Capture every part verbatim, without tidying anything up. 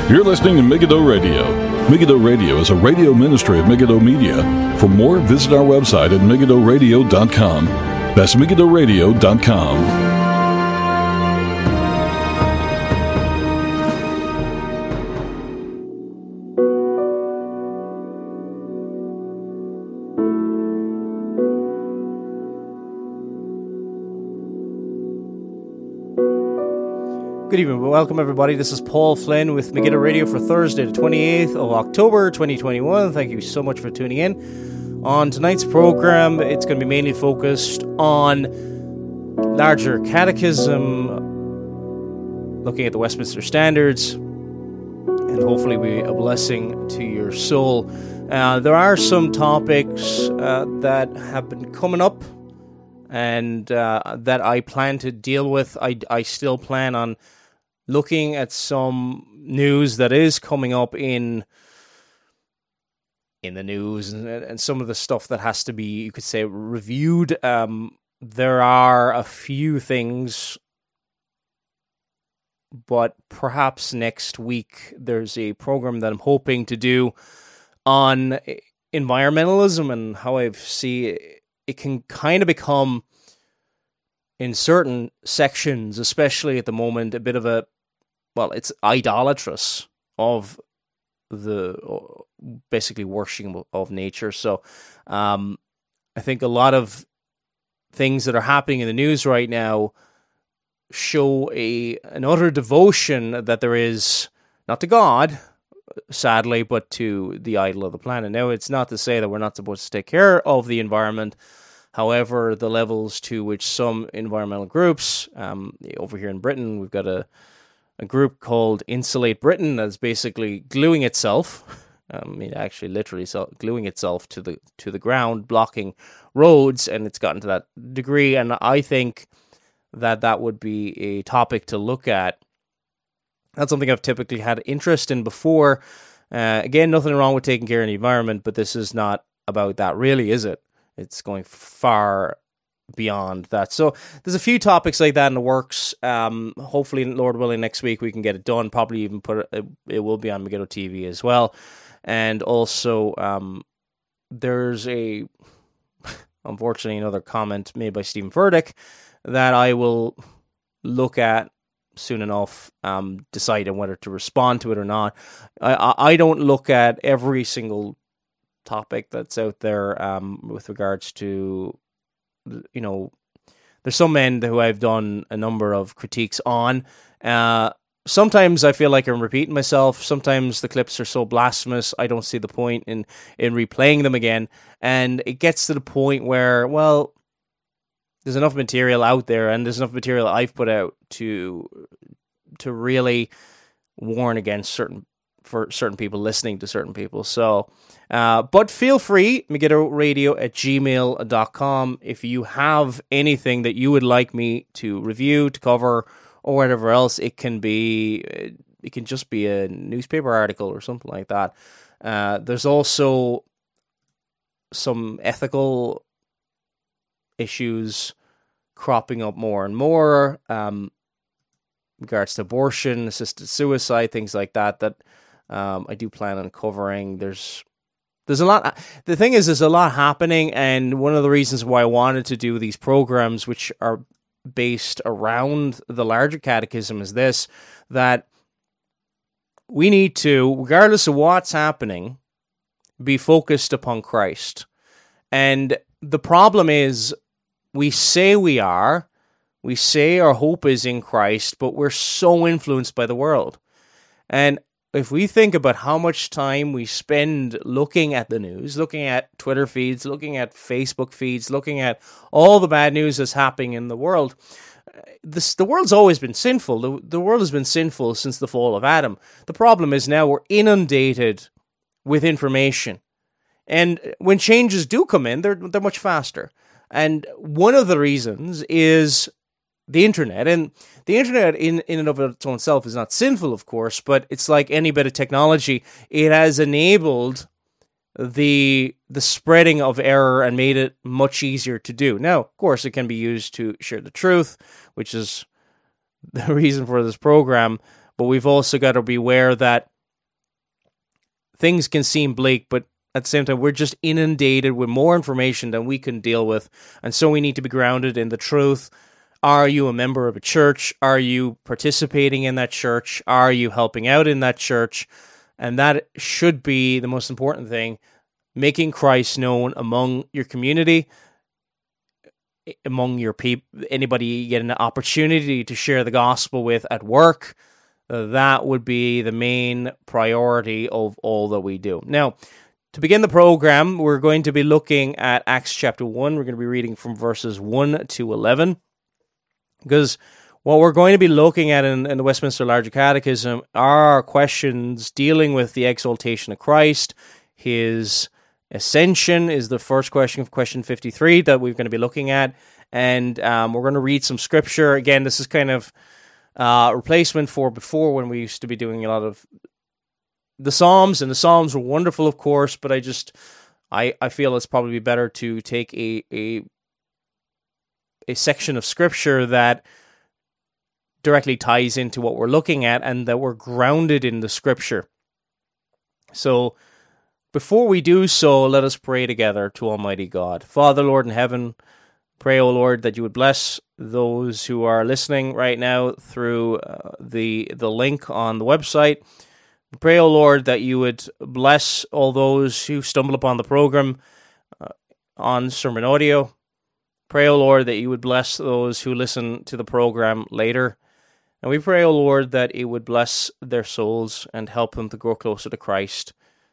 You're listening to Megiddo Radio. Megiddo Radio is a radio ministry of Megiddo Media. For more, visit our website at megiddo radio dot com. That's megiddo radio dot com. Good evening, welcome everybody. This is Paul Flynn with Megiddo Radio for Thursday, the twenty-eighth of October, twenty twenty-one. Thank you so much for tuning in. On tonight's program, it's going to be mainly focused on larger catechism, looking at the Westminster Standards, and hopefully be a blessing to your soul. Uh, there are some topics uh, that have been coming up and uh, that I plan to deal with. I, I still plan on looking at some news that is coming up in in the news and, and some of the stuff that has to be, you could say, reviewed. Um, there are a few things, but perhaps next week there's a program that I'm hoping to do on environmentalism and how I see it can kind of become, in certain sections, especially at the moment, a bit of a, well, it's idolatrous of the basically worshiping of nature. So um, I think a lot of things that are happening in the news right now show a an utter devotion that there is, not to God, sadly, but to the idol of the planet. Now, it's not to say that we're not supposed to take care of the environment. However, the levels to which some environmental groups, um, over here in Britain, we've got a, a group called Insulate Britain that's basically gluing itself, I mean, actually literally so, gluing itself to the to the ground, blocking roads, and it's gotten to that degree. And I think that that would be a topic to look at. That's something I've typically had interest in before. Uh, again, nothing wrong with taking care of the environment, but this is not about that really, is it? It's going far beyond that. So there's a few topics like that in the works. Um, hopefully, Lord willing, next week we can get it done. Probably even put it, it will be on Megiddo T V as well. And also, um, there's a, unfortunately, another comment made by Stephen Furtick that I will look at soon enough, um, deciding whether to respond to it or not. I, I, I don't look at every single topic that's out there um, with regards to, you know, there's some men who I've done a number of critiques on. Uh, sometimes I feel like I'm repeating myself. Sometimes the clips are so blasphemous, I don't see the point in, in replaying them again. And it gets to the point where, well, there's enough material out there, and there's enough material I've put out to to really warn against certain for certain people listening to certain people. So, uh, but feel free, Megiddo Radio at gmail dot com, if you have anything that you would like me to review, to cover, or whatever else. It can be, it can just be a newspaper article or something like that. Uh, there's also some ethical issues cropping up more and more, um, regards to abortion, assisted suicide, things like that, that um, I do plan on covering. There's there's a lot. The thing is, there's a lot happening, and one of the reasons why I wanted to do these programs, which are based around the larger catechism, is this, that we need to, regardless of what's happening, be focused upon Christ. And the problem is, we say we are, we say our hope is in Christ, but we're so influenced by the world. And if we think about how much time we spend looking at the news, looking at Twitter feeds, looking at Facebook feeds, looking at all the bad news that's happening in the world, this, the world's always been sinful. The, the world has been sinful since the fall of Adam. The problem is now we're inundated with information. And when changes do come in, they're they're much faster. And one of the reasons is the internet. And the internet in, in and of its own self is not sinful, of course, but it's like any bit of technology. It has enabled the the spreading of error and made it much easier to do. Now, of course, it can be used to share the truth, which is the reason for this program. But we've also got to be aware that things can seem bleak, but at the same time, we're just inundated with more information than we can deal with. And so we need to be grounded in the truth. Are you a member of a church? Are you participating in that church? Are you helping out in that church? And that should be the most important thing. Making Christ known among your community, among your people, anybody you get an opportunity to share the gospel with at work. Uh, that would be the main priority of all that we do. Now, to begin the program, we're going to be looking at Acts chapter one. We're going to be reading from verses one to eleven. Because what we're going to be looking at in, in the Westminster Larger Catechism are questions dealing with the exaltation of Christ. His ascension is the first question of question fifty-three that we're going to be looking at. And um, we're going to read some scripture. Again, this is kind of a uh, replacement for before, when we used to be doing a lot of the Psalms. And the Psalms were wonderful, of course, but I just, I, I feel it's probably better to take a, a a section of scripture that directly ties into what we're looking at and that we're grounded in the scripture. So before we do so, let us pray together to Almighty God. Father, Lord in heaven, pray, O Lord, that you would bless those who are listening right now through uh, the the link on the website. Pray, O Lord, that you would bless all those who stumble upon the program uh, on sermon audio. Pray, O Lord, that you would bless those who listen to the program later. And we pray, O Lord, that it would bless their souls and help them to grow closer to Christ.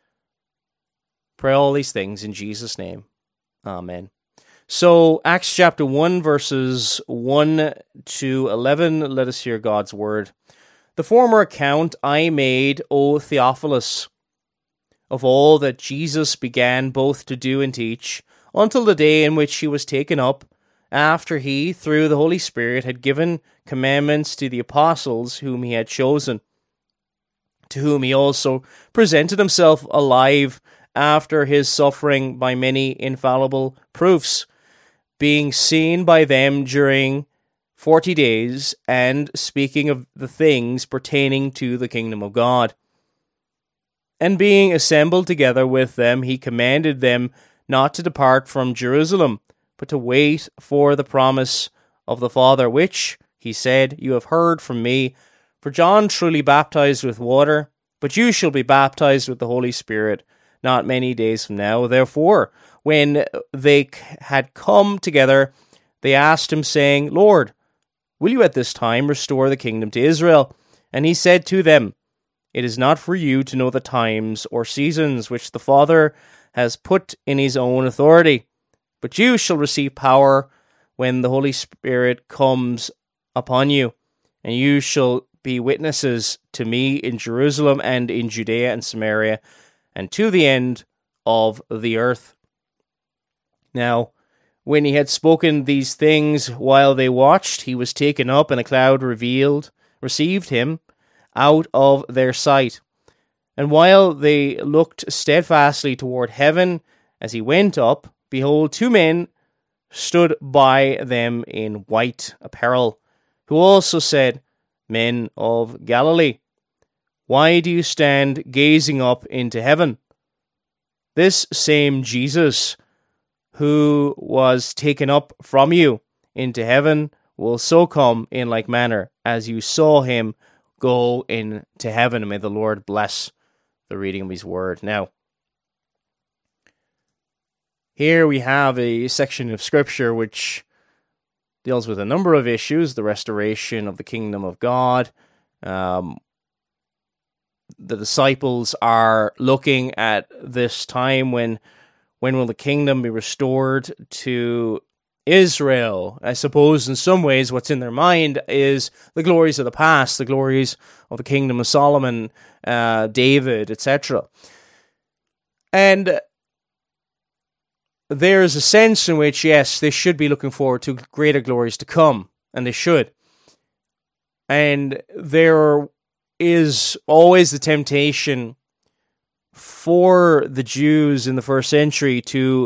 Pray all these things in Jesus' name. Amen. So, Acts chapter one, verses one to eleven, let us hear God's word. The former account I made, O Theophilus, of all that Jesus began both to do and teach, until the day in which he was taken up, after he, through the Holy Spirit, had given commandments to the apostles whom he had chosen, to whom he also presented himself alive after his suffering by many infallible proofs, being seen by them during forty days, and speaking of the things pertaining to the kingdom of God. And being assembled together with them, he commanded them not to depart from Jerusalem, but to wait for the promise of the Father, which, he said, you have heard from me. For John truly baptized with water, but you shall be baptized with the Holy Spirit not many days from now. Therefore, when they had come together, they asked him, saying, Lord, will you at this time restore the kingdom to Israel? And he said to them, It is not for you to know the times or seasons which the Father has put in his own authority, but you shall receive power when the Holy Spirit comes upon you, and you shall be witnesses to me in Jerusalem and in Judea and Samaria, and to the end of the earth. Now, when he had spoken these things while they watched, he was taken up, and a cloud revealed, received him out of their sight. And while they looked steadfastly toward heaven as he went up, behold, two men stood by them in white apparel, who also said, Men of Galilee, why do you stand gazing up into heaven? This same Jesus, who was taken up from you into heaven, will so come in like manner as you saw him go into heaven. And may the Lord bless the reading of his word. Now, here we have a section of scripture which deals with a number of issues: the restoration of the kingdom of God. Um, the disciples are looking at this time when when will the kingdom be restored to Israel. I suppose in some ways what's in their mind is the glories of the past, the glories of the kingdom of Solomon, uh, David, et cetera. And there's a sense in which, yes, they should be looking forward to greater glories to come, and they should. And there is always the temptation for the Jews in the first century to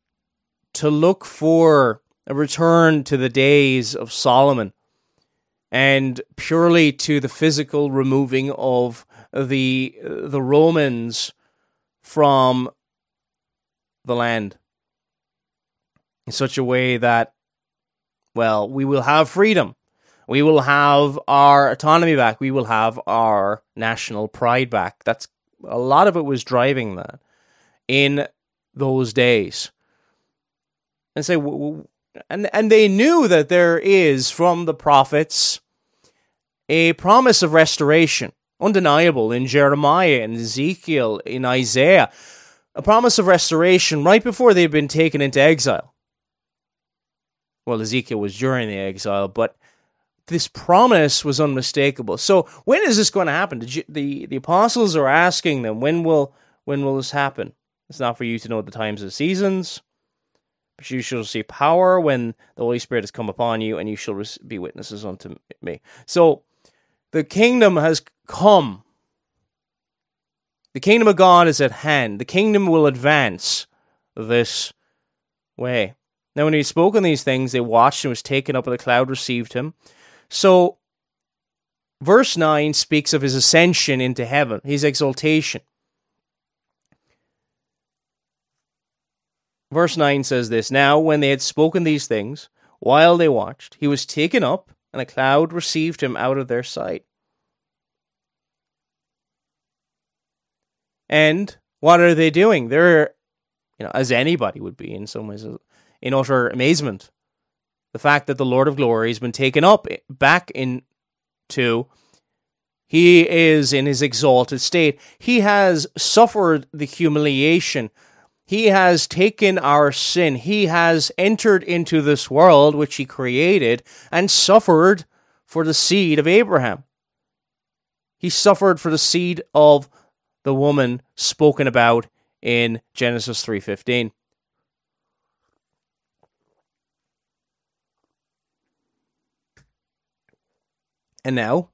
to look for a return to the days of Solomon. and purely to the physical removing of the the Romans from the land in such a way that, well, we will have freedom. We will have our autonomy back. We will have our national pride back. That's a lot of it was driving that in those days. And say, and and they knew that there is from the prophets a promise of restoration, undeniable in Jeremiah and Ezekiel, in Isaiah, a promise of restoration right before they'd been taken into exile. Well, Ezekiel was during the exile, but this promise was unmistakable. So when is this going to happen? The, the, the apostles are asking them, when will when will this happen? It's not for you to know the times and seasons, but you shall receive power when the Holy Spirit has come upon you, and you shall be witnesses unto me. So the kingdom has come. The kingdom of God is at hand. The kingdom will advance this way. Now when he had spoken these things, they watched and was taken up, and the cloud received him. So, verse nine speaks of his ascension into heaven, his exaltation. Verse nine says this, Now, when they had spoken these things, while they watched, he was taken up, and a cloud received him out of their sight. And what are they doing? They're, you know, as anybody would be in some ways, in utter amazement. The fact that the Lord of Glory has been taken up back into, he is in his exalted state. He has suffered the humiliation. He has taken our sin. He has entered into this world which he created and suffered for the seed of Abraham. He suffered for the seed of the woman spoken about in Genesis three fifteen. And now,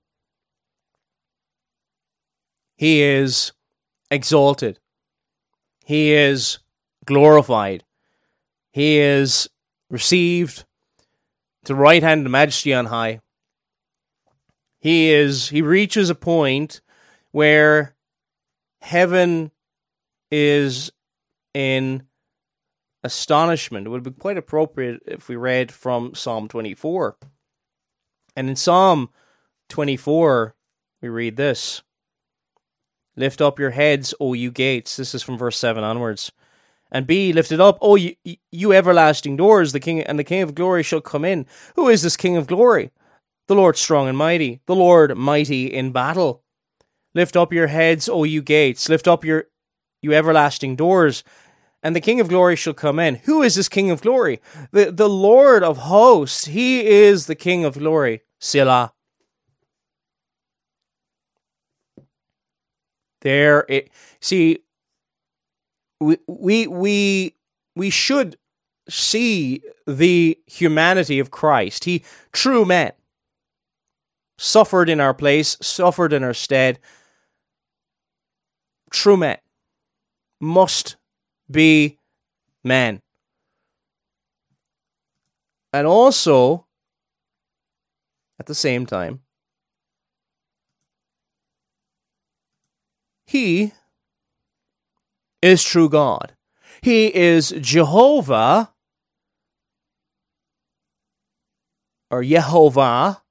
he is exalted. He is glorified. He is received to the right hand of majesty on high. He is, he reaches a point where heaven is in astonishment. It would be quite appropriate if we read from Psalm twenty-four. And in Psalm twenty-four, we read this. Lift up your heads, O you gates. This is from verse seven onwards. And be lifted up, O you, you everlasting doors, the King and the King of glory shall come in. Who is this King of glory? The Lord strong and mighty, the Lord mighty in battle. Lift up your heads, O you gates. Lift up your you everlasting doors, and the King of glory shall come in. Who is this King of glory? The, the Lord of hosts. He is the King of glory. Selah. There, it, see, we we we we should see the humanity of Christ. He, true man, suffered in our place, suffered in our stead. True man must be man, and also at the same time, he is true God. He is Jehovah, or Yehovah,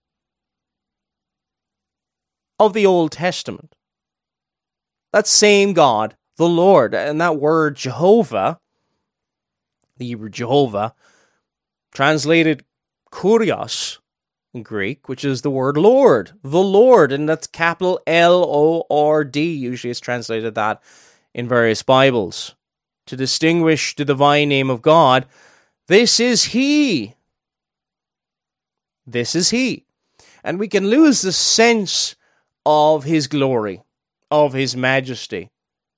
of the Old Testament. That same God, the Lord, and that word Jehovah, the Hebrew Jehovah, translated Kurios in Greek, which is the word Lord, the Lord, and that's capital L O R D. Usually it's translated that in various Bibles. To distinguish the divine name of God, this is He. This is He. And we can lose the sense of His glory, of His majesty.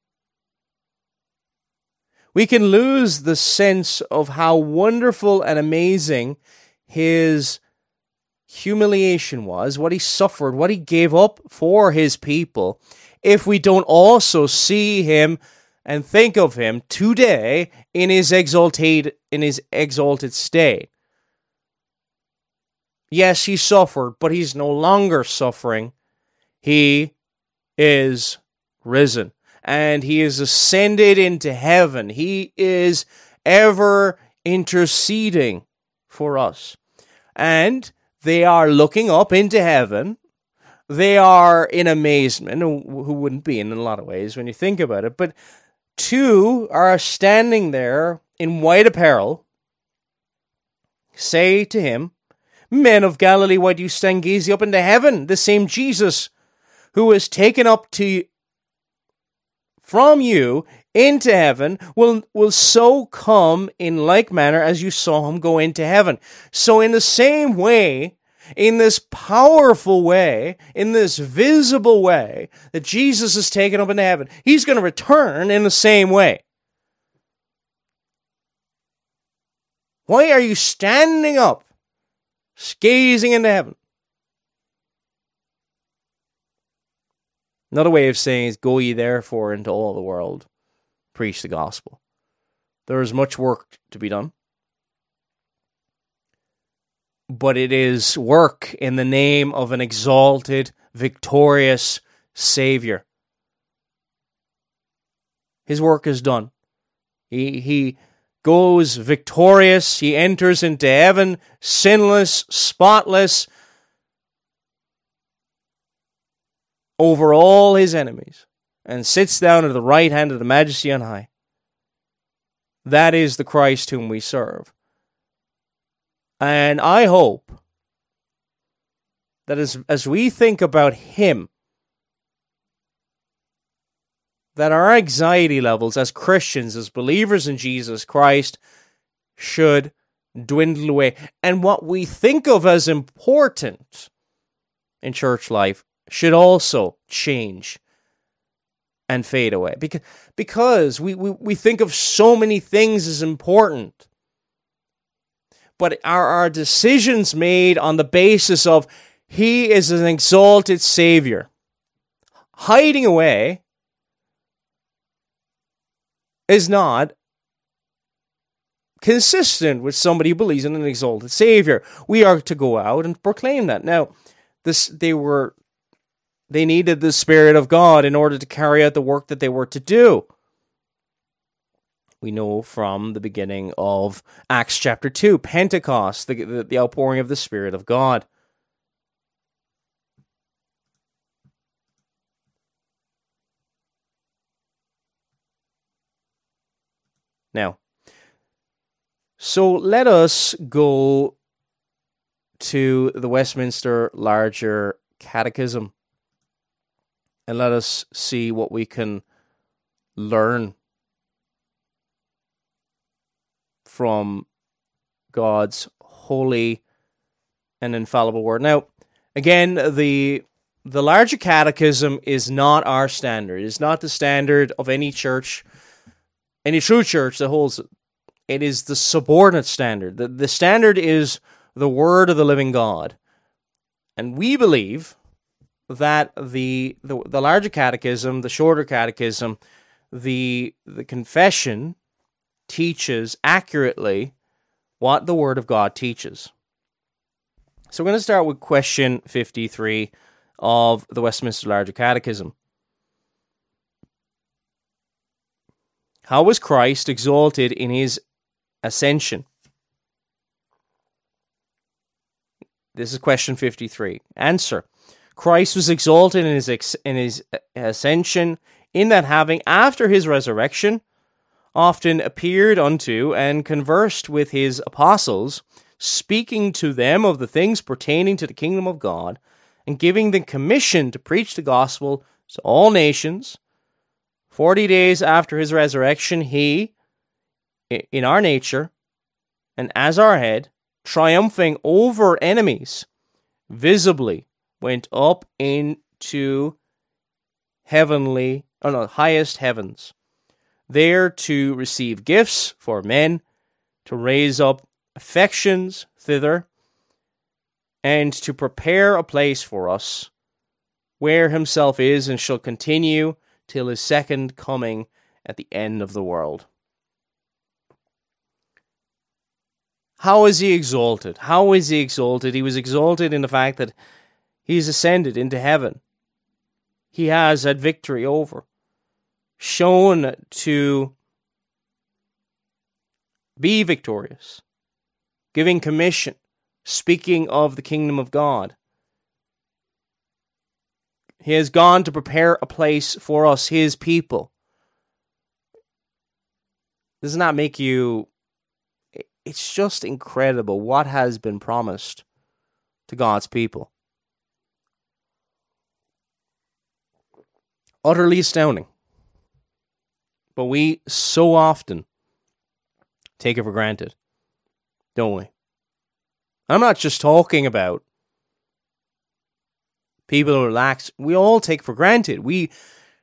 We can lose the sense of how wonderful and amazing His humiliation was, what He suffered, what He gave up for His people, if we don't also see Him and think of Him today in His exalted, in His exalted state. Yes, he suffered, but he's no longer suffering. He is risen, and he is ascended into heaven. He is ever interceding for us. And they are looking up into heaven. They are in amazement, who wouldn't be in a lot of ways when you think about it. But two are standing there in white apparel, say to him, "Men of Galilee, why do you stand gazing up into heaven? The same Jesus who was taken up to from you into heaven will, will so come in like manner as you saw him go into heaven." So in the same way, in this powerful way, in this visible way that Jesus is taken up into heaven, he's going to return in the same way. Why are you standing up, gazing into heaven? Another way of saying is, "Go ye therefore into all the world, preach the gospel." There is much work to be done, but it is work in the name of an exalted, victorious Savior. His work is done. He, he goes victorious. He enters into heaven, sinless, spotless, over all his enemies, and sits down at the right hand of the Majesty on high. That is the Christ whom we serve. And I hope that as, as we think about him, that our anxiety levels as Christians, as believers in Jesus Christ, should dwindle away. And what we think of as important in church life should also change and fade away. Because, because we, we, we think of so many things as important. But are our decisions made on the basis of he is an exalted Savior? Hiding away is not consistent with somebody who believes in an exalted Savior. We are to go out and proclaim that. Now, this they were they needed the Spirit of God in order to carry out the work that they were to do. We know from the beginning of Acts chapter two, Pentecost, the, the, the outpouring of the Spirit of God. Now, so let us go to the Westminster Larger Catechism and let us see what we can learn from God's holy and infallible word. Now, again, the the Larger Catechism is not our standard. It is not the standard of any church, any true church that holds it. It is the subordinate standard. The, the standard is the word of the living God. And we believe that the, the, the Larger Catechism, the Shorter Catechism, the, the Confession teaches accurately what the Word of God teaches. So we're going to start with question fifty-three of the Westminster Larger Catechism. How was Christ exalted in his ascension? This is question fifty-three. Answer. Christ was exalted in his ex- in his ascension, in that having, after his resurrection, often appeared unto and conversed with his apostles, speaking to them of the things pertaining to the kingdom of God, and giving them commission to preach the gospel to all nations. Forty days after his resurrection, he, in our nature, and as our head, triumphing over enemies, visibly went up into heavenly, oh no, highest heavens, there to receive gifts for men, to raise up affections thither, and to prepare a place for us, where himself is and shall continue till his second coming at the end of the world. How is he exalted? How is he exalted? He was exalted in the fact that he's ascended into heaven. He has had victory over, shown to be victorious, giving commission, speaking of the kingdom of God. He has gone to prepare a place for us, his people. Does not make you... It's just incredible what has been promised to God's people. Utterly astounding. But we so often take it for granted, don't we? I'm not just talking about people who relax. We all take for granted. We,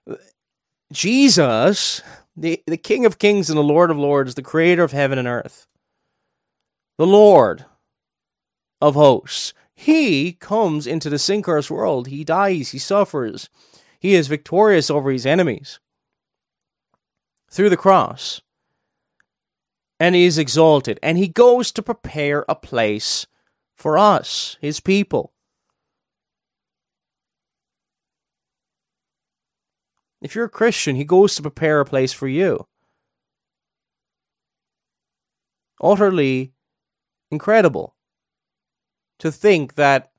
Jesus, the, the King of Kings and the Lord of Lords, the creator of heaven and earth, the Lord of hosts, he comes into the sin-cursed world. He dies. He suffers. He is victorious over his enemies through the cross. And he is exalted. And he goes to prepare a place for us, his people. If you're a Christian, he goes to prepare a place for you. Utterly incredible to think that,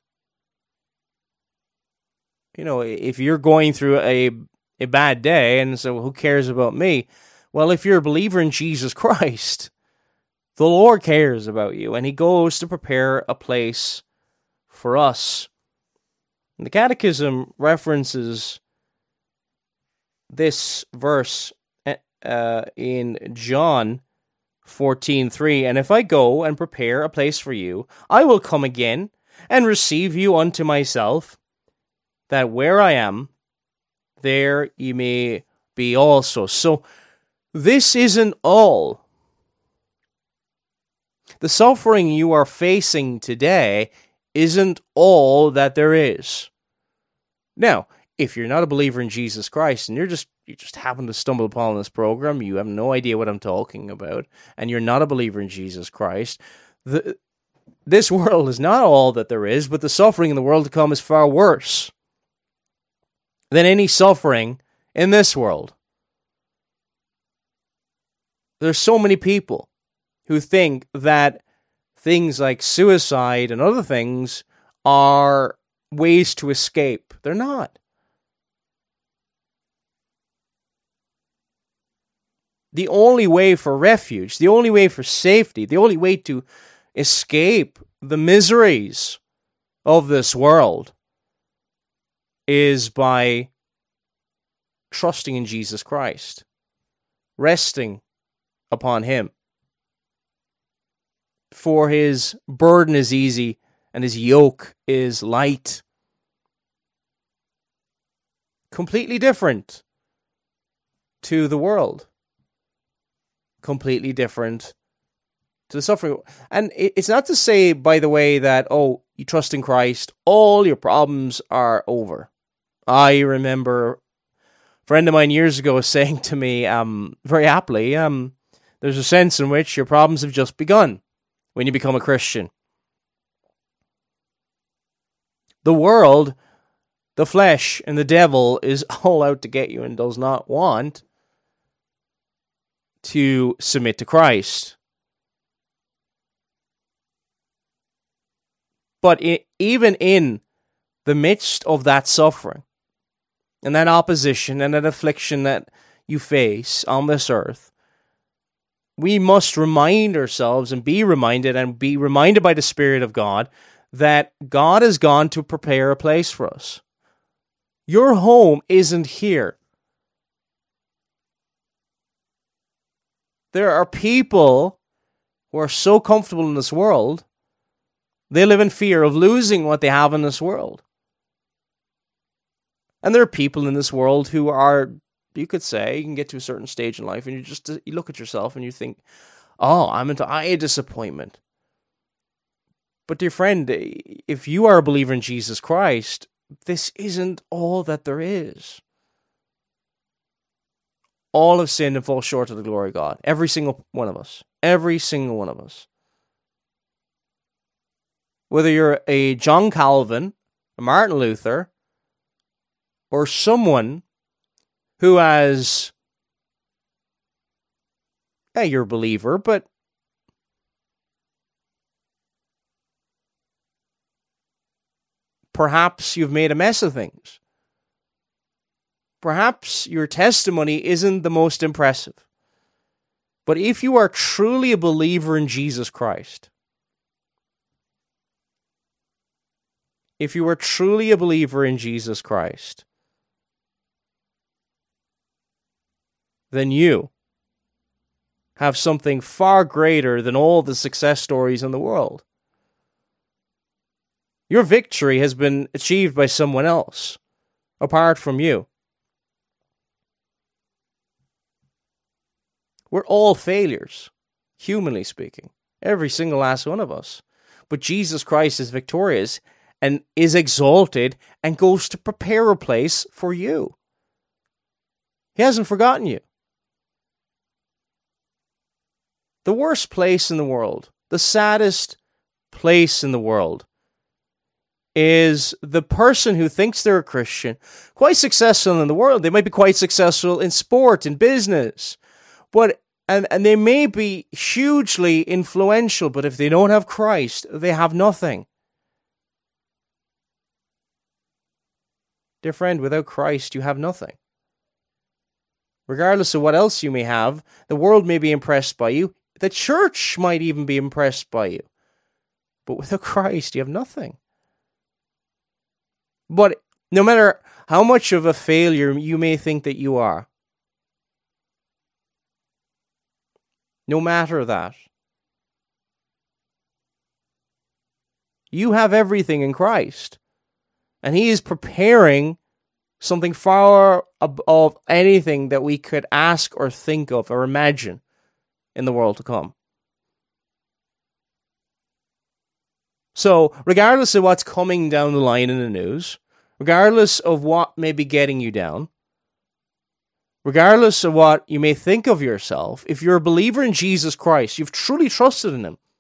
you know, if you're going through a a bad day and so who cares about me? Well, if you're a believer in Jesus Christ, the Lord cares about you, and he goes to prepare a place for us. And the Catechism references this verse uh, in John fourteen three, and if I go and prepare a place for you, I will come again and receive you unto myself, that where I am, there ye may be also. So this isn't all. The suffering you are facing today isn't all that there is. Now, if you're not a believer in Jesus Christ and you're just you just happen to stumble upon this program, you have no idea what I'm talking about, and you're not a believer in Jesus Christ, the, this world is not all that there is, but the suffering in the world to come is far worse than any suffering in this world. There's so many people who think that things like suicide and other things are ways to escape. They're not. The only way for refuge, the only way for safety, the only way to escape the miseries of this world is by trusting in Jesus Christ, resting upon him. For his burden is easy and his yoke is light. Completely different to the world. Completely different to the suffering. And it's not to say, by the way, that, oh, you trust in Christ, all your problems are over. I remember a friend of mine years ago saying to me, um, very aptly, um, there's a sense in which your problems have just begun when you become a Christian. The world, the flesh, and the devil is all out to get you and does not want to submit to Christ. But it, even in the midst of that suffering, and that opposition, and that affliction that you face on this earth, we must remind ourselves and be reminded and be reminded by the Spirit of God that God has gone to prepare a place for us. Your home isn't here. There are people who are so comfortable in this world, they live in fear of losing what they have in this world. And there are people in this world who are, you could say, you can get to a certain stage in life and you just you look at yourself and you think, oh, I'm into I a disappointment. But dear friend, if you are a believer in Jesus Christ, this isn't all that there is. All have sinned and fall short of the glory of God. Every single one of us. Every single one of us. whether you're a John Calvin, a Martin Luther, or someone who has, yeah, you're a believer, but perhaps you've made a mess of things. Perhaps your testimony isn't the most impressive. But if you are truly a believer in Jesus Christ, if you are truly a believer in Jesus Christ, then you have something far greater than all the success stories in the world. Your victory has been achieved by someone else, apart from you. We're all failures, humanly speaking, every single last one of us. But Jesus Christ is victorious and is exalted and goes to prepare a place for you. He hasn't forgotten you. The worst place in the world, the saddest place in the world, is the person who thinks they're a Christian, quite successful in the world. They might be quite successful in sport, in business, but and, and they may be hugely influential, but if they don't have Christ, they have nothing. Dear friend, without Christ, you have nothing. Regardless of what else you may have, the world may be impressed by you. The church might even be impressed by you. But without Christ, you have nothing. But no matter how much of a failure you may think that you are, no matter that, you have everything in Christ. And He is preparing something far above anything that we could ask or think of or imagine in the world to come. So, regardless of what's coming down the line in the news, regardless of what may be getting you down, regardless of what you may think of yourself, if you're a believer in Jesus Christ, you've truly trusted in Him.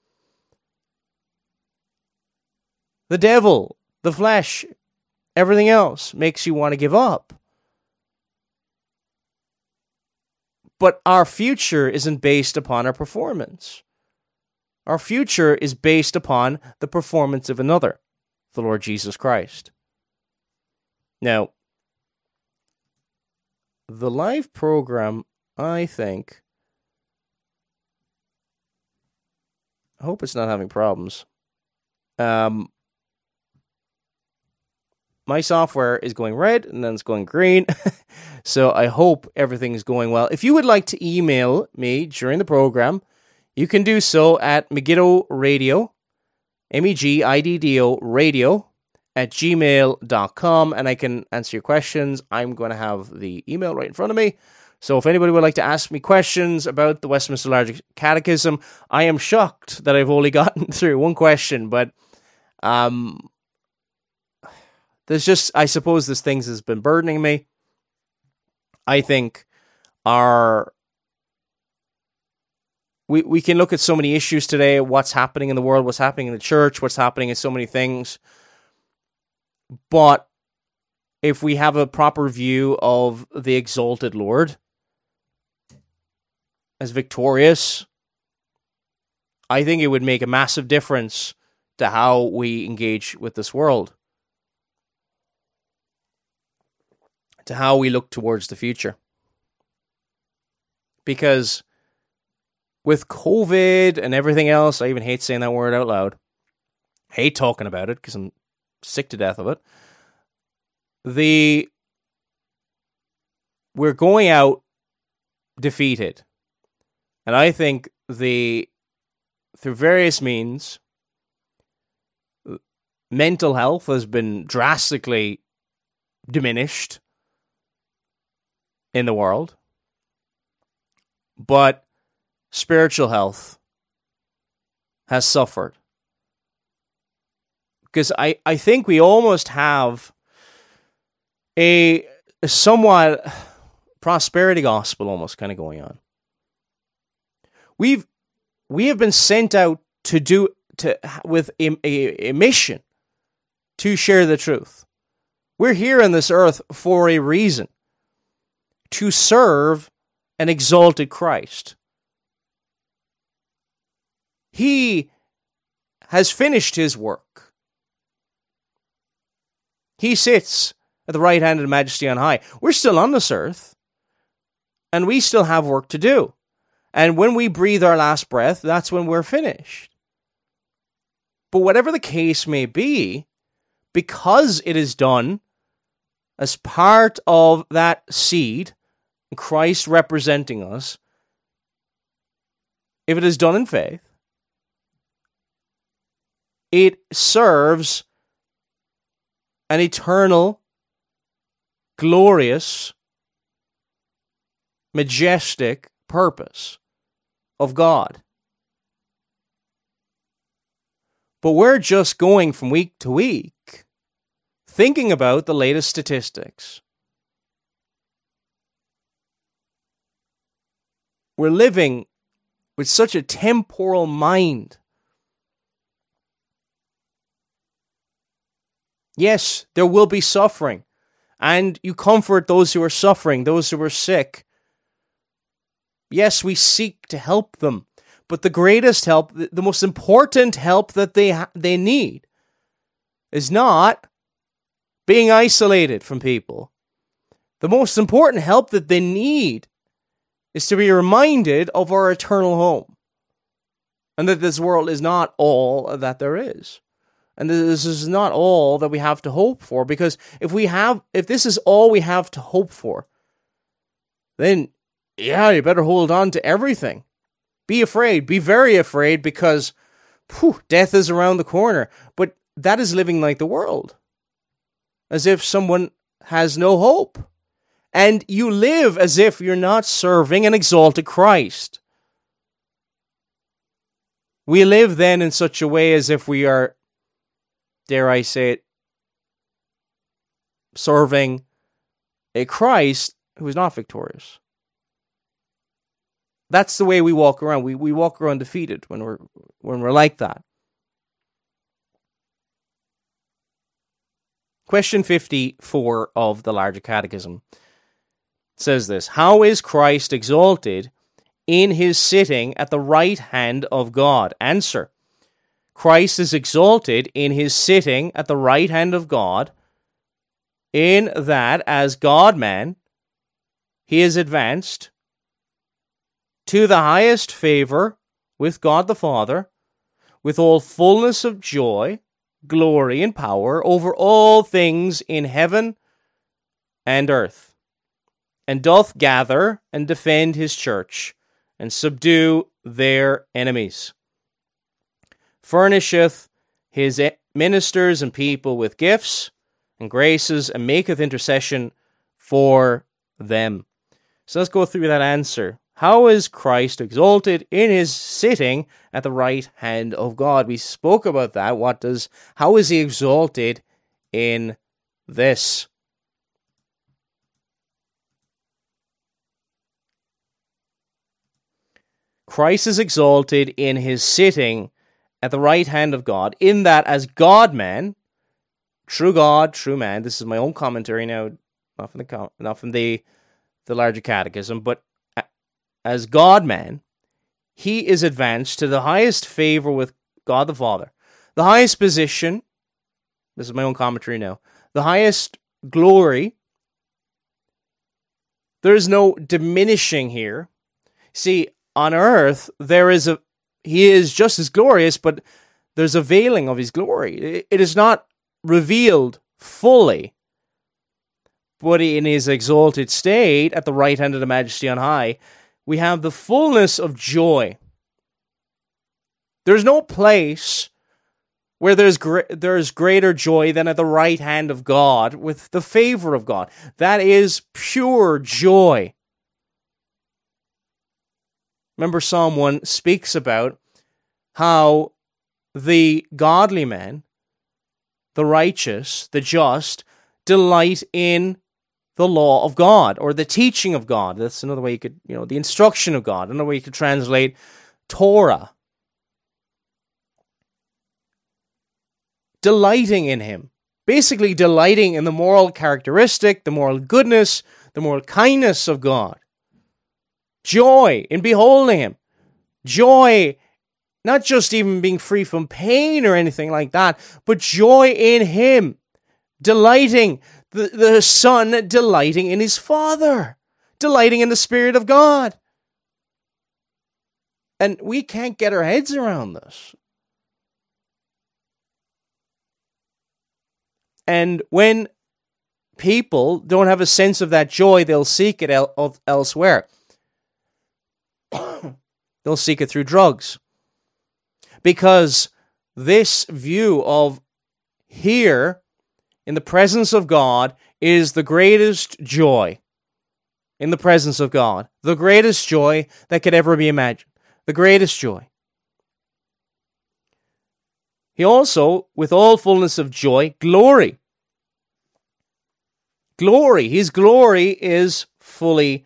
The devil, the flesh, everything else makes you want to give up. But our future isn't based upon our performance. Our future is based upon the performance of another, the Lord Jesus Christ. Now, the live program, I think, I hope it's not having problems. Um, my software is going red and then it's going green. So I hope everything is going well. If you would like to email me during the program, you can do so at Megiddo Radio, M E G I D D O radio at gmail dot com, and I can answer your questions. I'm going to have the email right in front of me. So if anybody would like to ask me questions about the Westminster Larger Catechism, I am shocked that I've only gotten through one question, but um, there's just, I suppose this thing has been burdening me. I think our we we can look at so many issues today, what's happening in the world, what's happening in the church, what's happening in so many things. But if we have a proper view of the exalted Lord as victorious, I think it would make a massive difference to how we engage with this world, to how we look towards the future. Because with COVID and everything else, I even hate saying that word out loud. I hate talking about it because I'm sick to death of it. The we're going out defeated. And I think the through various means, mental health has been drastically diminished in the world. But spiritual health has suffered. Because I, I think we almost have a, a somewhat prosperity gospel almost kind of going on. We've we have been sent out to do to with a, a, a mission to share the truth. We're here on this earth for a reason, to serve an exalted Christ. He has finished his work. He sits at the right hand of the Majesty on high. We're still on this earth, and we still have work to do. And when we breathe our last breath, that's when we're finished. But whatever the case may be, because it is done as part of that seed, Christ representing us, if it is done in faith, it serves an eternal, glorious, majestic purpose of God. But we're just going from week to week, thinking about the latest statistics. We're living with such a temporal mind. Yes, there will be suffering, and you comfort those who are suffering, those who are sick. Yes, we seek to help them, but the greatest help, the most important help that they ha- they need is not being isolated from people. The most important help that they need is to be reminded of our eternal home, and that this world is not all that there is. And this is not all that we have to hope for, because if we have, if this is all we have to hope for, then yeah, you better hold on to everything. Be afraid, be very afraid, because whew, death is around the corner. But that is living like the world, as if someone has no hope. And you live as if you're not serving an exalted Christ. We live then in such a way as if we are, dare I say it, serving a Christ who is not victorious. That's the way we walk around. We we walk around defeated when we're when we're like that. Question fifty-four of the Larger Catechism says this: how is Christ exalted in his sitting at the right hand of God? Answer: Christ is exalted in his sitting at the right hand of God, in that, as God-man, he is advanced to the highest favor with God the Father, with all fullness of joy, glory, and power over all things in heaven and earth, and doth gather and defend his church, and subdue their enemies, furnisheth his ministers and people with gifts and graces, and maketh intercession for them. So let's go through that answer. How is Christ exalted in his sitting at the right hand of God? We spoke about that. What does, how is he exalted in this? Christ is exalted in his sitting at the right hand of God, in that as God-man, true God, true man. This is my own commentary now, not from the not from the the Larger Catechism, but as God-man, he is advanced to the highest favor with God the Father, the highest position. This is my own commentary now. The highest glory. There is no diminishing here. See, on earth there is a he is just as glorious, but there's a veiling of his glory. It is not revealed fully. But in his exalted state, at the right hand of the Majesty on high, we have the fullness of joy. There's no place where there's gre- there's greater joy than at the right hand of God, with the favor of God. That is pure joy. Remember, Psalm one speaks about how the godly man, the righteous, the just, delight in the law of God, or the teaching of God. That's another way you could, you know, the instruction of God. Another way you could translate Torah. delighting in him. Basically delighting in the moral characteristic, the moral goodness, the moral kindness of God. Joy in beholding him. Joy, not just even being free from pain or anything like that, but joy in him. Delighting, the, the Son delighting in his Father. Delighting in the Spirit of God. And we can't get our heads around this. And when people don't have a sense of that joy, they'll seek it el- elsewhere. They'll seek it through drugs. Because this view of here, in the presence of God, is the greatest joy. In the presence of God. The greatest joy that could ever be imagined. The greatest joy. He also, with all fullness of joy, glory. Glory. His glory is fully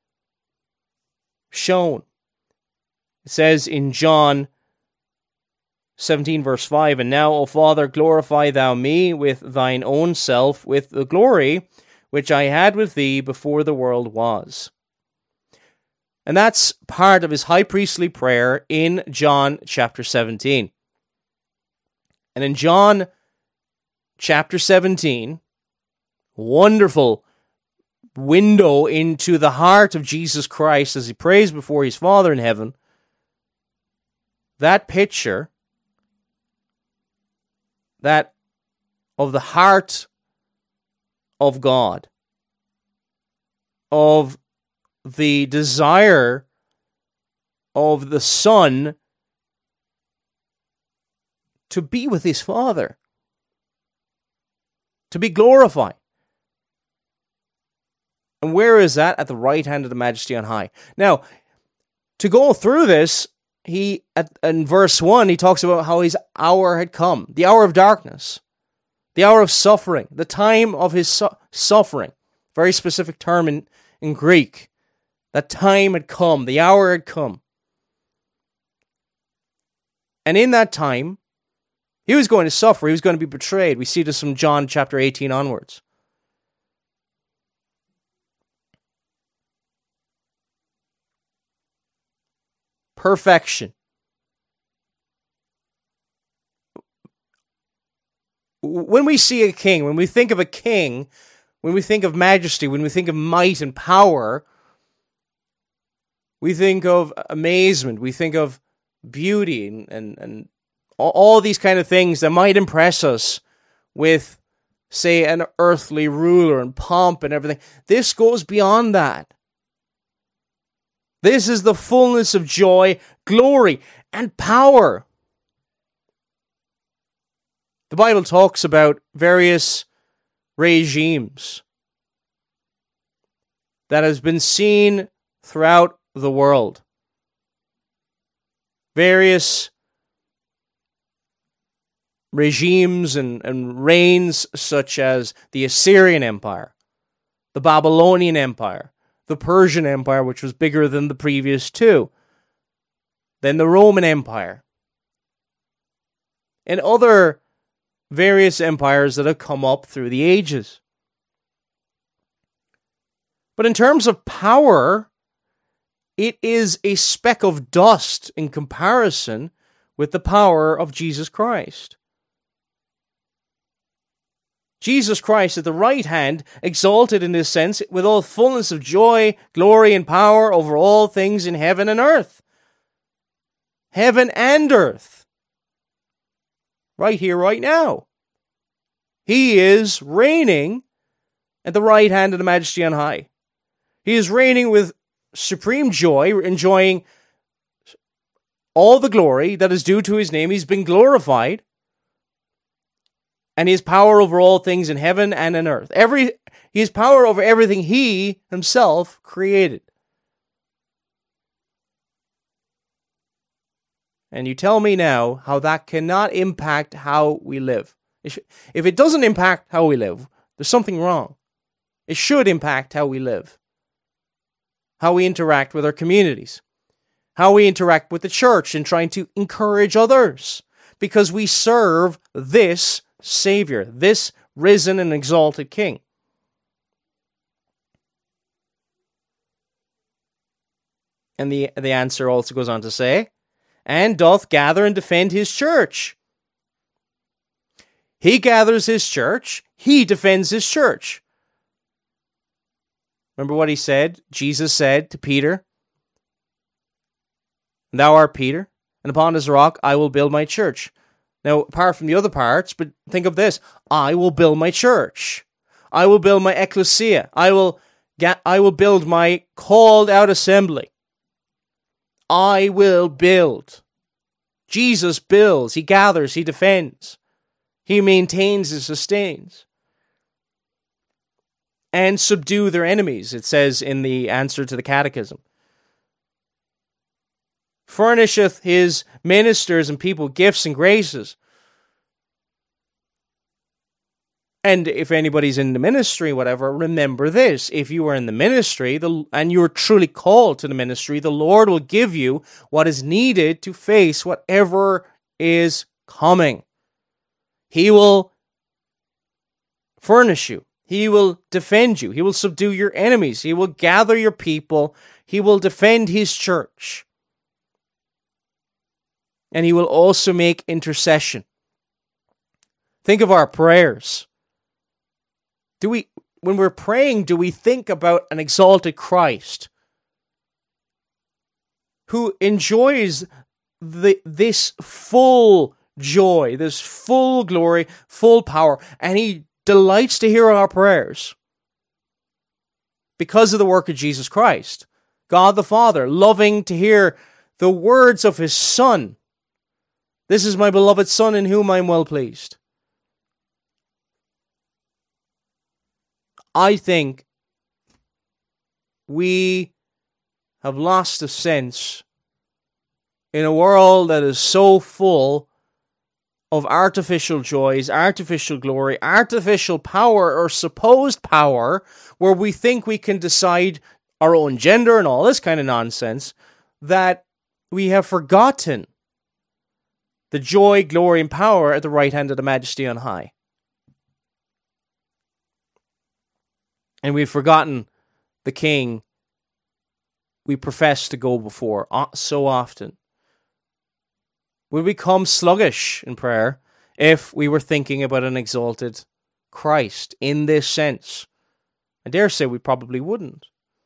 shown. It says in John seventeen, verse five, "And now, O Father, glorify thou me with thine own self, with the glory which I had with thee before the world was." And that's part of his high priestly prayer in John chapter seventeen. And in John chapter seventeen, wonderful window into the heart of Jesus Christ as he prays before his Father in heaven, that picture, that of the heart of God, of the desire of the Son to be with his Father, to be glorified. And where is that? At the right hand of the Majesty on high. Now, to go through this, he at, in verse one, he talks about how his hour had come, the hour of darkness, the hour of suffering, the time of his su- suffering. Very specific term in, in Greek. That time had come, the hour had come. And in that time, he was going to suffer, he was going to be betrayed. We see this from John chapter eighteen onwards. Perfection. When we see a king, when we think of a king, when we think of majesty, when we think of might and power, we think of amazement, we think of beauty and, and, and all these kind of things that might impress us with, say, an earthly ruler and pomp and everything. This goes beyond that. This is the fullness of joy, glory, and power. The Bible talks about various regimes that has been seen throughout the world. Various regimes and, and reigns such as the Assyrian Empire, the Babylonian Empire, the Persian Empire, which was bigger than the previous two, then the Roman Empire, and other various empires that have come up through the ages. But in terms of power, it is a speck of dust in comparison with the power of Jesus Christ. Jesus Christ at the right hand, exalted in this sense, with all fullness of joy, glory, and power over all things in heaven and earth. Heaven and earth. Right here, right now. He is reigning at the right hand of the Majesty on high. He is reigning with supreme joy, enjoying all the glory that is due to his name. He's been glorified. And his power over all things in heaven and in earth. Every his power over everything he himself created. And you tell me now how that cannot impact how we live. If it doesn't impact how we live, there's something wrong. It should impact how we live. How we interact with our communities. How we interact with the church in trying to encourage others because we serve this Savior, this risen and exalted King. And the, the answer also goes on to say, and doth gather and defend his church. He gathers his church, he defends his church. Remember what he said? Jesus said to Peter, thou art Peter, and upon this rock I will build my church. Now, apart from the other parts, but think of this, I will build my church. I will build my ecclesia. I will, get, I will build my called out assembly. I will build. Jesus builds, he gathers, he defends. He maintains and sustains. And subdue their enemies, it says in the answer to the catechism. Furnisheth his ministers and people gifts and graces. And if anybody's in the ministry, whatever, remember this. If you are in the ministry the, and you are truly called to the ministry, the Lord will give you what is needed to face whatever is coming. He will furnish you. He will defend you. He will subdue your enemies. He will gather your people. He will defend his church. And he will also make intercession. Think of our prayers. Do we, when we're praying, do we think about an exalted Christ who enjoys the, this full joy, this full glory, full power, and he delights to hear our prayers because of the work of Jesus Christ? God the Father, loving to hear the words of his Son. This is my beloved Son in whom I am well pleased. I think we have lost a sense in a world that is so full of artificial joys, artificial glory, artificial power or supposed power, where we think we can decide our own gender and all this kind of nonsense, that we have forgotten the joy, glory, and power at the right hand of the Majesty on high. And we've forgotten the King we profess to go before so often. We become sluggish in prayer if we were thinking about an exalted Christ in this sense. I dare say we probably wouldn't.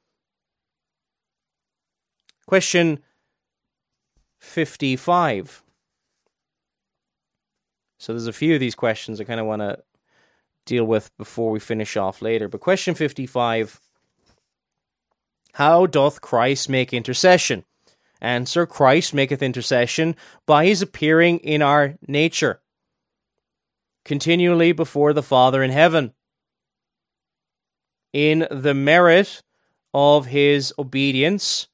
Question fifty-five. So there's a few of these questions I kind of want to deal with before we finish off later. But question fifty-five. How doth Christ make intercession? Answer, Christ maketh intercession by his appearing in our nature, continually before the Father in heaven, in the merit of his obedience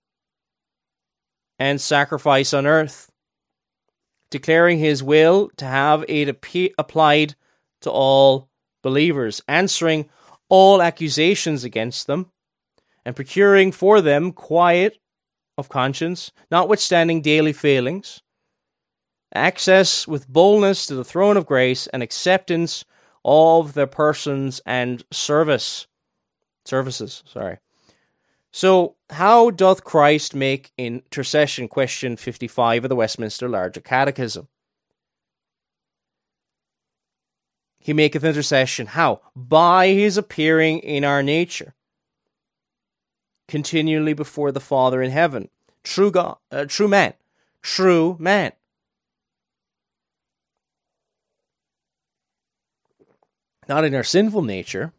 and sacrifice on earth, declaring his will to have it ap- applied to all believers, answering all accusations against them, and procuring for them quiet of conscience, notwithstanding daily failings, access with boldness to the throne of grace, and acceptance of their persons and service services. Sorry. So, how doth Christ make intercession? Question fifty-five of the Westminster Larger Catechism. He maketh intercession. How? By his appearing in our nature, continually before the Father in heaven. True God, uh, true man, true man. Not in our sinful nature,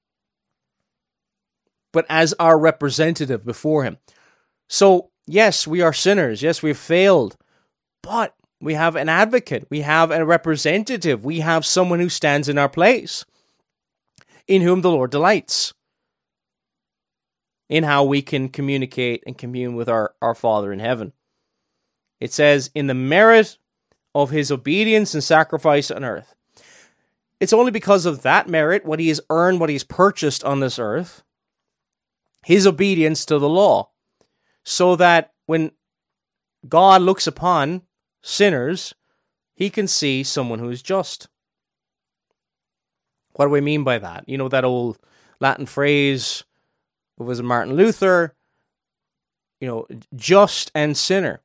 but as our representative before him. So, yes, we are sinners. Yes, we've failed. But we have an advocate. We have a representative. We have someone who stands in our place, in whom the Lord delights, in how we can communicate and commune with our, our Father in heaven. It says, in the merit of his obedience and sacrifice on earth. It's only because of that merit, what he has earned, what he has purchased on this earth, his obedience to the law, so that when God looks upon sinners, he can see someone who is just. What do we mean by that? You know that old Latin phrase, it was Martin Luther, you know, just and sinner.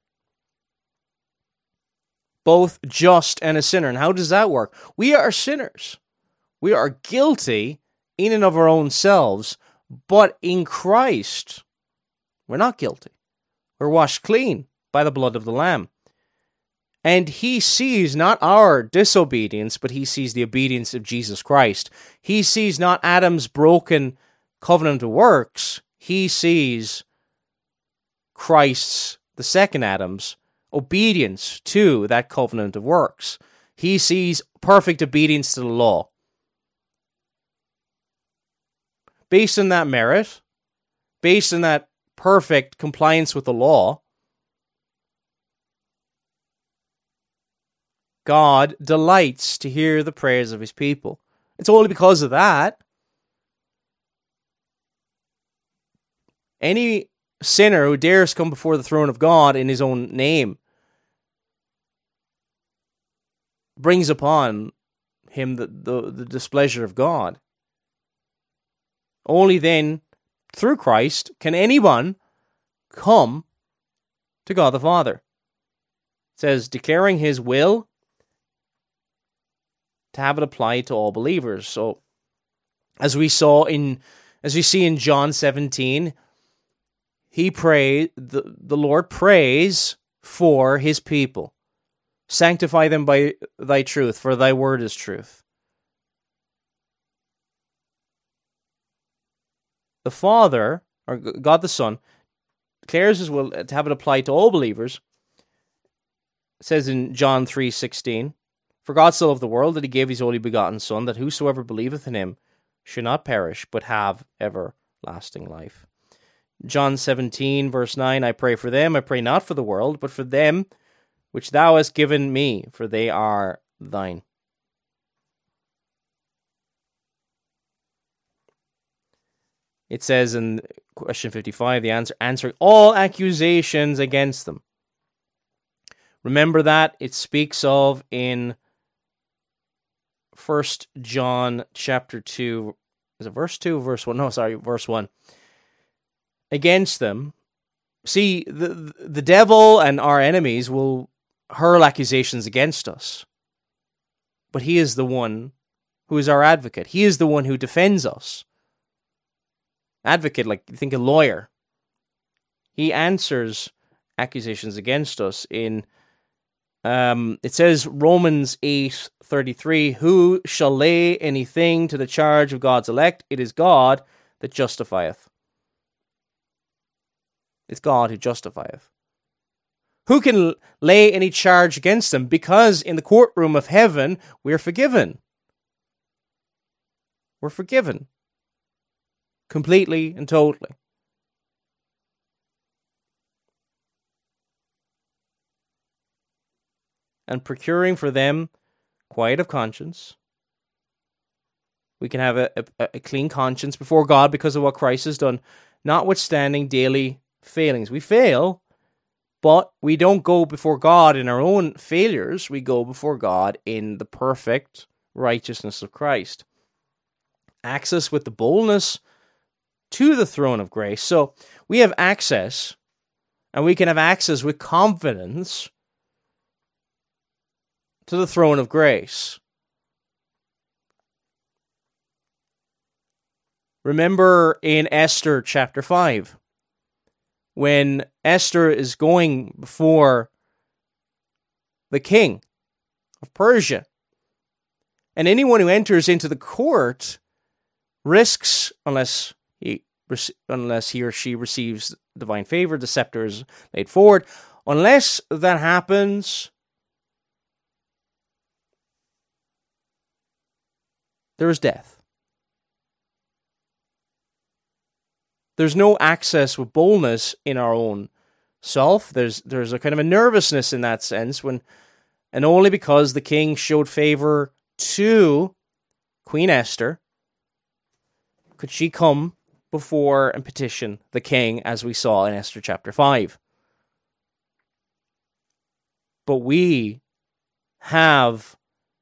Both just and a sinner. And how does that work? We are sinners. We are guilty in and of our own selves, but in Christ, we're not guilty. We're washed clean by the blood of the Lamb. And he sees not our disobedience, but he sees the obedience of Jesus Christ. He sees not Adam's broken covenant of works. He sees Christ's, the second Adam's, obedience to that covenant of works. He sees perfect obedience to the law. Based on that merit, based on that perfect compliance with the law, God delights to hear the prayers of his people. It's only because of that. Any sinner who dares come before the throne of God in his own name brings upon him the, the, the displeasure of God. Only then, through Christ, can anyone come to God the Father. It says, declaring his will to have it applied to all believers. So, as we saw in, as we see in John seventeen, he pray the, the Lord prays for his people. Sanctify them by thy truth, for thy word is truth. The Father, or God the Son, declares his will to have it applied to all believers. It says in John three sixteen, for God so loved the world that he gave his only begotten Son, that whosoever believeth in him should not perish, but have everlasting life. John seventeen, verse nine, I pray for them, I pray not for the world, but for them which thou hast given me, for they are thine. It says in question fifty-five, the answer, answering all accusations against them. Remember that it speaks of in First John chapter two, is it verse two, verse one? No, sorry, verse one. Against them. See, the, the devil and our enemies will hurl accusations against us. But he is the one who is our advocate. He is the one who defends us. Advocate, like think a lawyer. He answers accusations against us in um it says Romans eight thirty-three, who shall lay anything to the charge of God's elect? It is God that justifieth. It's God who justifieth. Who can lay any charge against them? Because in the courtroom of heaven we're forgiven. We're forgiven. Completely and totally. And procuring for them quiet of conscience. We can have a, a, a clean conscience before God because of what Christ has done, notwithstanding daily failings. We fail, but we don't go before God in our own failures. We go before God in the perfect righteousness of Christ. Access with the boldness to the throne of grace. So we have access, and we can have access with confidence to the throne of grace. Remember in Esther chapter five, when Esther is going before the king of Persia, and anyone who enters into the court risks, unless he unless he or she receives divine favor, the scepter is laid forward. Unless that happens, there is death. There's no access with boldness in our own self. There's there's a kind of a nervousness in that sense, when, and only because the king showed favor to Queen Esther could she come before and petition the king, as we saw in Esther chapter five. But we have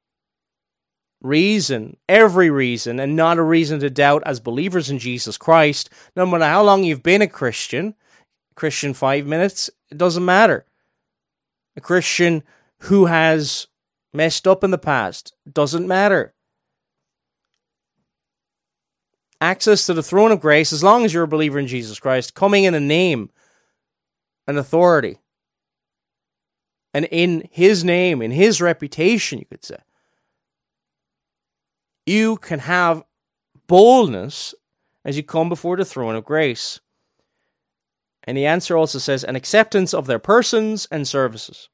reason, every reason, and not a reason to doubt as believers in Jesus Christ, no matter how long you've been a Christian, Christian five minutes, it doesn't matter. A Christian who has messed up in the past, doesn't matter. Access to the throne of grace, as long as you're a believer in Jesus Christ, coming in a name, an authority, and in his name, in his reputation, you could say, you can have boldness as you come before the throne of grace. And the answer also says, an acceptance of their persons and services.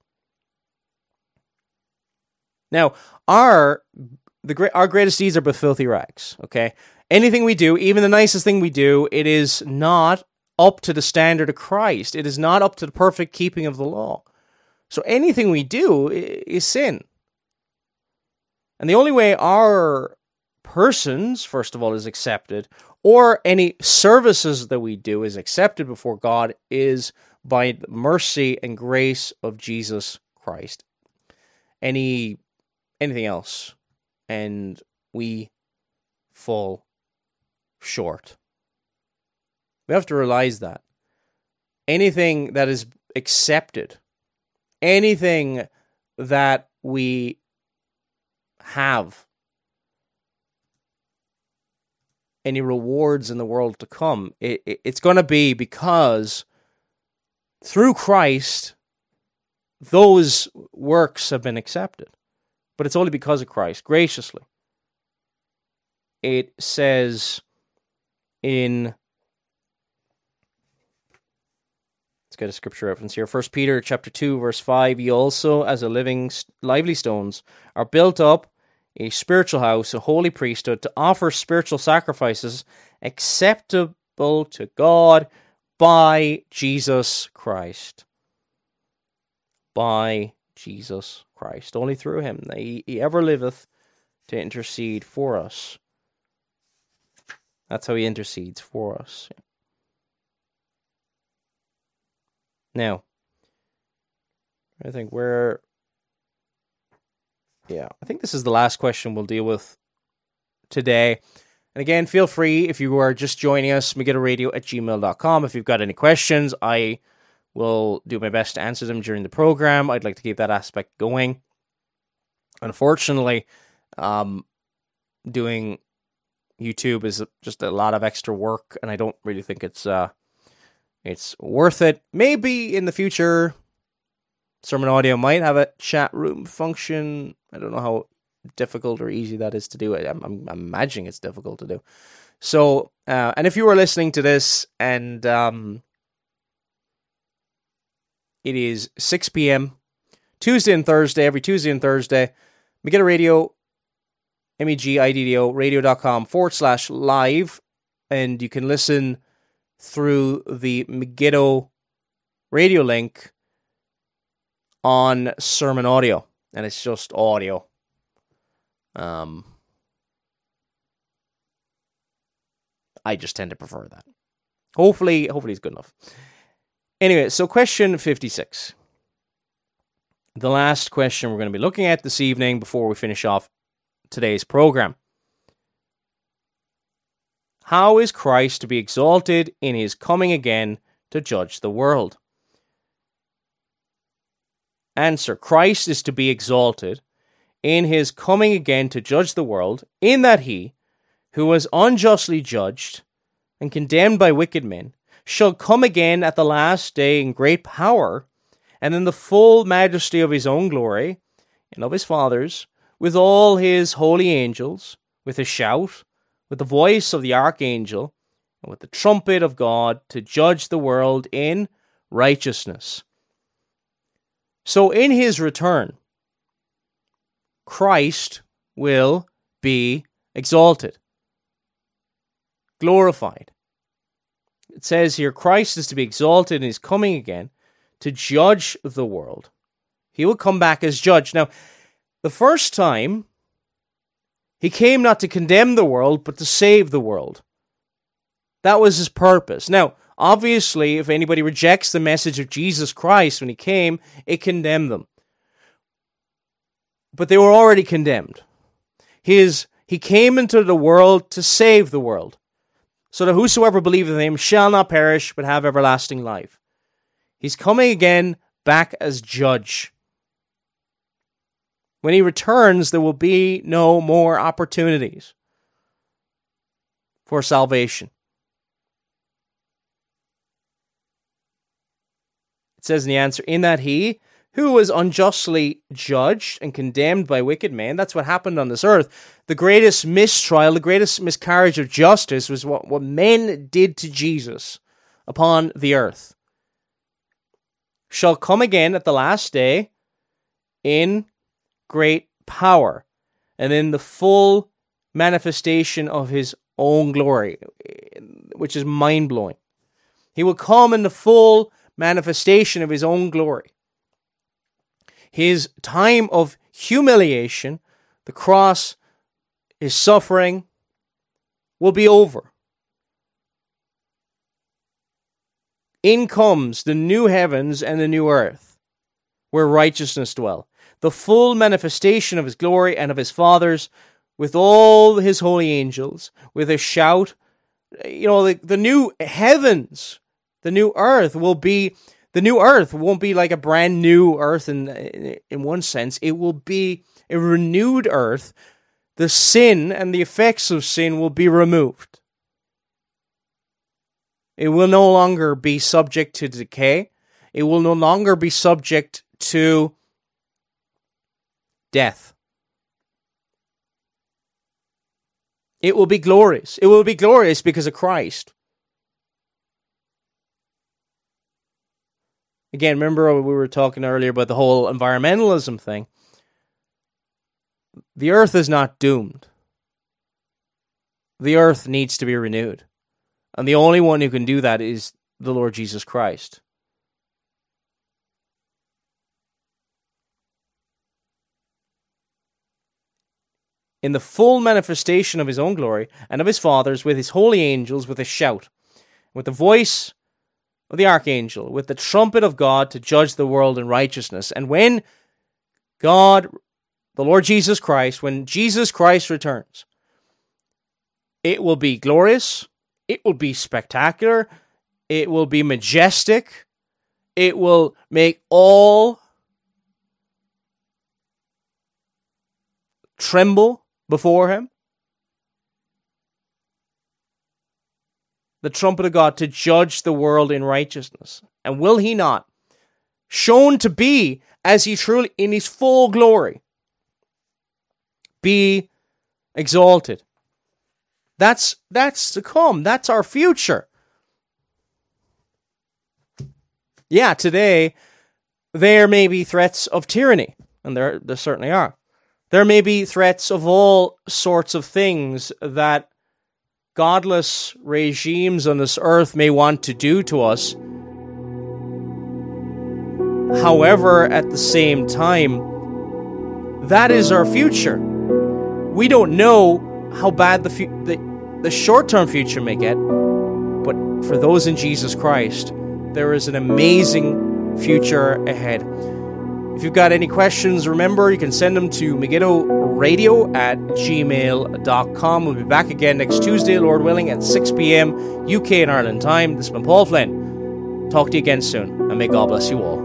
Now, our the our greatest deeds are but filthy rags, okay? Anything we do, even the nicest thing we do, it is not up to the standard of Christ. It is not up to the perfect keeping of the law. So anything we do is sin. And the only way our persons, first of all, is accepted, or any services that we do is accepted before God, is by the mercy and grace of Jesus Christ. Any anything else, and we fall short. We have to realize that. Anything that is accepted, anything that we have, any rewards in the world to come, it, it, it's going to be because through Christ, those works have been accepted. But it's only because of Christ, graciously. It says in, let's get a scripture reference here, First Peter chapter two, verse five, ye also, as a living, lively stones, are built up a spiritual house, a holy priesthood, to offer spiritual sacrifices acceptable to God by Jesus Christ. By Jesus Christ. Only through him. He, he ever liveth to intercede for us. That's how he intercedes for us. Now, I think we're... Yeah, I think this is the last question we'll deal with today. And again, feel free, if you are just joining us, megiddo radio at gmail dot com. If you've got any questions, I will do my best to answer them during the program. I'd like to keep that aspect going. Unfortunately, um, doing YouTube is just a lot of extra work, and I don't really think it's uh, it's worth it. Maybe in the future, Sermon Audio might have a chat room function. I don't know how difficult or easy that is to do. I'm, I'm, I'm imagining it's difficult to do. So, uh, and if you were listening to this and um, it is six p.m. Tuesday and Thursday, every Tuesday and Thursday, Megiddo Radio, M E G I D D O, radio.com forward slash live, and you can listen through the Megiddo Radio link on Sermon Audio, and it's just audio. Um, I just tend to prefer that. Hopefully, hopefully it's good enough. Anyway, so question fifty-six. The last question we're going to be looking at this evening before we finish off today's program. How is Christ to be exalted in his coming again to judge the world? Answer: Christ is to be exalted in his coming again to judge the world, in that he, who was unjustly judged and condemned by wicked men, shall come again at the last day in great power, and in the full majesty of his own glory, and of his Father's, with all his holy angels, with a shout, with the voice of the archangel, and with the trumpet of God, to judge the world in righteousness. So in his return, Christ will be exalted, glorified. It says here, Christ is to be exalted in his coming again to judge the world. He will come back as judge. Now, the first time, he came not to condemn the world, but to save the world. That was his purpose. Now, obviously, if anybody rejects the message of Jesus Christ when he came, it condemned them. but they were already condemned. His, he came into the world to save the world, so that whosoever believeth in him shall not perish, but have everlasting life. He's coming again back as judge. When he returns, there will be no more opportunities for salvation. It says in the answer, in that he who was unjustly judged and condemned by wicked men, that's what happened on this earth. The greatest mistrial, the greatest miscarriage of justice was what, what men did to Jesus upon the earth. Shall come again at the last day in great power and in the full manifestation of his own glory, which is mind-blowing. He will come in the full manifestation of his own glory. His time of humiliation, the cross, his suffering, will be over. In comes the new heavens and the new earth, where righteousness dwell. The full manifestation of his glory and of his Father's, with all his holy angels, with a shout. You know, the, the new heavens, the new earth will be, the new earth won't be like a brand new earth in, in one sense. It will be a renewed earth. The sin and the effects of sin will be removed. It will no longer be subject to decay. It will no longer be subject to death. It will be glorious. It will be glorious because of Christ. Again, remember we were talking earlier about the whole environmentalism thing. The earth is not doomed. The earth needs to be renewed. And the only one who can do that is the Lord Jesus Christ. In the full manifestation of his own glory and of his Father's, with his holy angels, with a shout, with the voice of the archangel, with the trumpet of God to judge the world in righteousness. And when God, the Lord Jesus Christ, when Jesus Christ returns, it will be glorious, it will be spectacular, it will be majestic, it will make all tremble before him. The trumpet of God to judge the world in righteousness. And will he not, shown to be as he truly in his full glory, be exalted? That's that's to come. That's our future. Yeah, today there may be threats of tyranny, and there there certainly are. There may be threats of all sorts of things that godless regimes on this earth may want to do to us. However, at the same time, that is our future. We don't know how bad the, fu- the, the short-term future may get, but for those in Jesus Christ, there is an amazing future ahead. If you've got any questions, remember, you can send them to Megiddo Radio at gmail dot com. We'll be back again next Tuesday, Lord willing, at six p.m. U K and Ireland time. This has been Paul Flynn. Talk to you again soon, and may God bless you all.